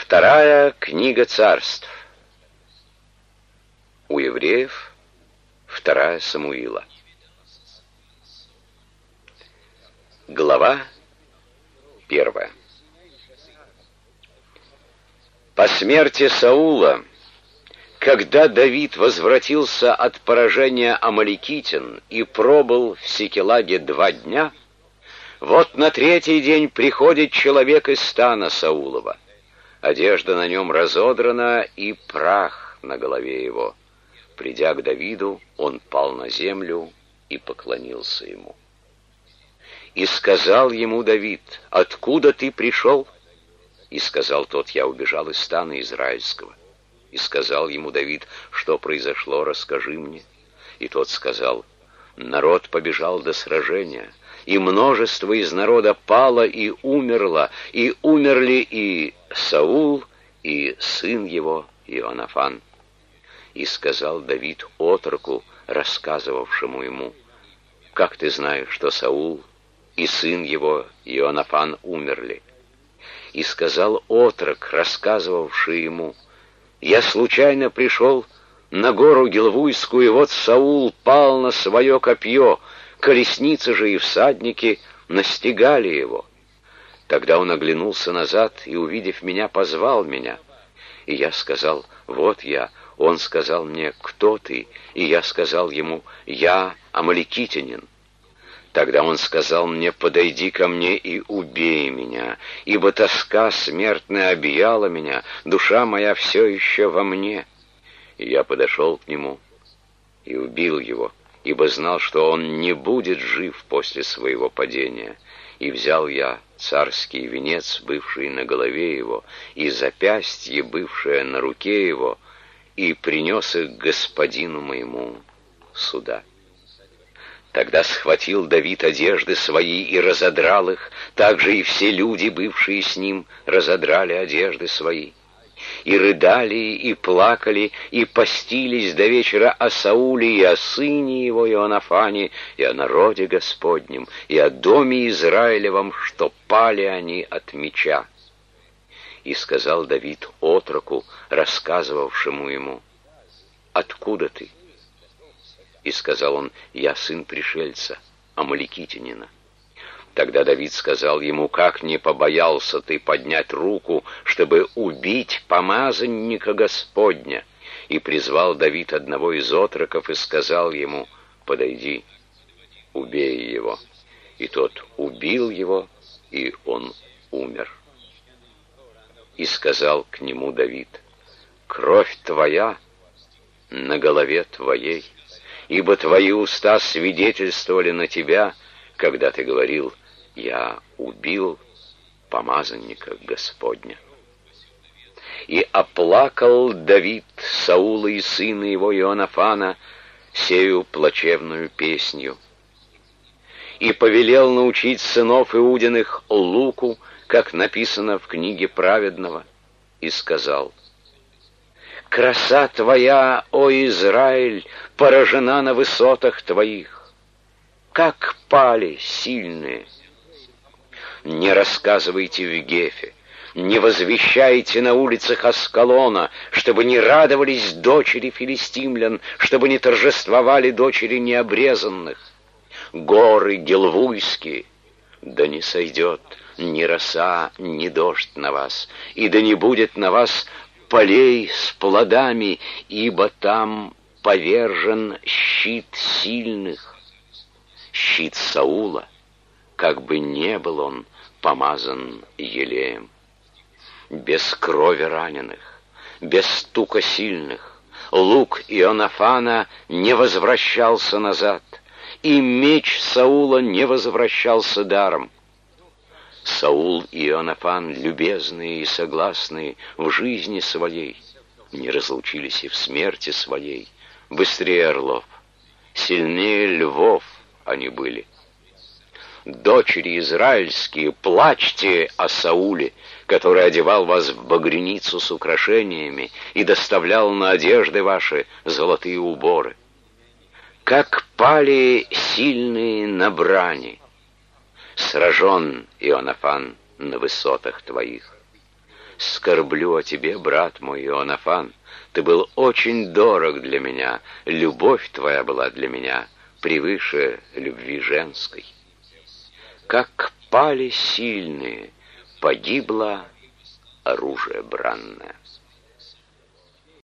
Вторая книга царств. У евреев вторая Самуила. Глава 1. По смерти Саула, когда Давид возвратился от поражения амаликитян и пробыл в Сикелаге 2 дня, вот на 3-й день приходит человек из стана Саулова. Одежда на нем разодрана и прах на голове его. Придя к Давиду, он пал на землю и поклонился ему. И сказал ему Давид: «Откуда ты пришел?» И сказал тот: «Я убежал из стана израильского». И сказал ему Давид: «Что произошло, расскажи мне». И тот сказал: «Народ побежал до сражения, и множество из народа пало и умерло, и умерли и Саул, и сын его Ионафан». И сказал Давид отроку, рассказывавшему ему: «Как ты знаешь, что Саул и сын его Ионафан умерли?» И сказал отрок, рассказывавший ему: «Я случайно пришел на гору Гилвуйскую, и вот Саул пал на свое копье, колесницы же и всадники настигали его. Тогда он оглянулся назад и, увидев меня, позвал меня. И я сказал: вот я. Он сказал мне: кто ты? И я сказал ему: я амаликитянин. Тогда он сказал мне: подойди ко мне и убей меня, ибо тоска смертная объяла меня, душа моя все еще во мне. И я подошел к нему и убил его, ибо знал, что он не будет жив после своего падения. И взял я царский венец, бывший на голове его, и запястье, бывшее на руке его, и принес их господину моему суда. Тогда схватил Давид одежды свои и разодрал их, также и все люди, бывшие с ним, разодрали одежды свои. И рыдали, и плакали, и постились до вечера о Сауле и о сыне его Ионафане, и о народе Господнем, и о доме Израилевом, что пали они от меча. И сказал Давид отроку, рассказывавшему ему: откуда ты? И сказал он: я сын пришельца, амаликитянина. Тогда Давид сказал ему: как не побоялся ты поднять руку, чтобы убить помазанника Господня? И призвал Давид одного из отроков и сказал ему: подойди, убей его. И тот убил его, и он умер. И сказал к нему Давид: кровь твоя на голове твоей, ибо твои уста свидетельствовали на тебя, когда ты говорил: я убил помазанника Господня. И оплакал Давид Саула и сына его Ионафана сею плачевную песнью. И повелел научить сынов Иудиных луку, как написано в книге праведного, и сказал: краса твоя, о Израиль, поражена на высотах твоих, как пали сильные. Не рассказывайте в Гефе, не возвещайте на улицах Аскалона, чтобы не радовались дочери филистимлян, чтобы не торжествовали дочери необрезанных. Горы гилвуйские, да не сойдет ни роса, ни дождь на вас, и да не будет на вас полей с плодами, ибо там повержен щит сильных, щит Саула, как бы не был он помазан елеем. Без крови раненых, без стука сильных, лук Ионафана не возвращался назад, и меч Саула не возвращался даром. Саул и Ионафан, любезные и согласные в жизни своей, не разлучились и в смерти своей. Быстрее орлов, сильнее львов они были. Дочери израильские, плачьте о Сауле, который одевал вас в багряницу с украшениями и доставлял на одежды ваши золотые уборы. Как пали сильные на брани, сражен Ионафан на высотах твоих. Скорблю о тебе, брат мой Иоаннафан. Ты был очень дорог для меня, любовь твоя была для меня превыше любви женской. Как пали сильные, погибло оружие бранное.